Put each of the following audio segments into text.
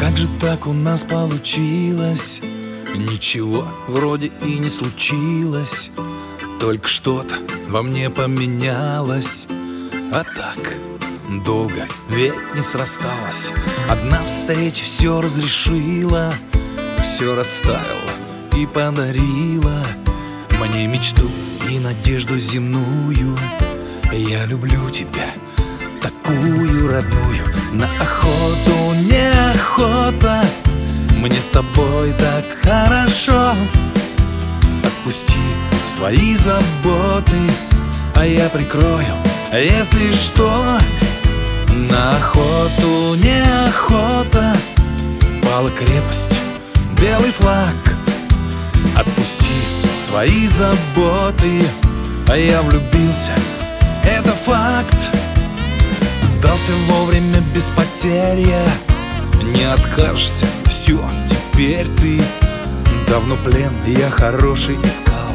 Как же так у нас получилось? Ничего вроде и не случилось, только что-то во мне поменялось. А так долго ведь не срасталось. Одна встреча все разрешила, все расставила и подарила мне мечту и надежду земную. Я люблю тебя, такую родную. На охоту неохота, мне с тобой так хорошо. Отпусти свои заботы, а я прикрою, если что. На охоту неохота, пала крепость, белый флаг. Отпусти свои заботы, а я влюбился, это факт. Сдался вовремя без потерь я, не откажешься, все, теперь ты. Давно плен я хороший искал,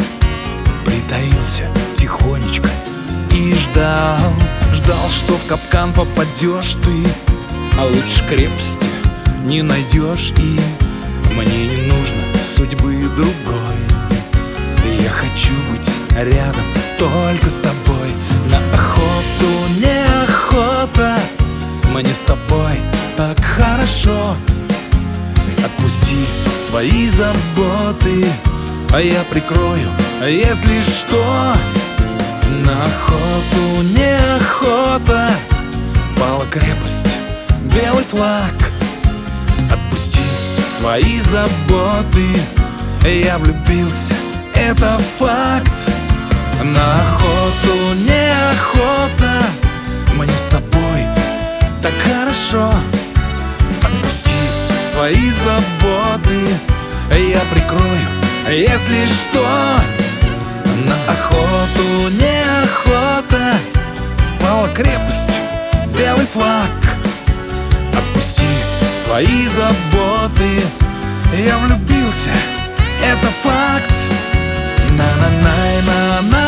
притаился тихонечко и ждал. Ждал, что в капкан попадешь ты, а лучше крепости не найдешь. И мне не нужно судьбы другой, я хочу быть рядом только с тобой. На охоту неохота, мне с тобой так хорошо. Отпусти свои заботы, а я прикрою, если что. На охоту неохота, пала крепость, белый флаг. Отпусти свои заботы, я влюбился, это факт. На охоту неохота, мне с тобой так хорошо. Отпусти свои заботы, я прикрою, если что. На охоту неохота, пала крепость, белый флаг. Отпусти свои заботы, я влюбился, это факт. На-на-най, на-на.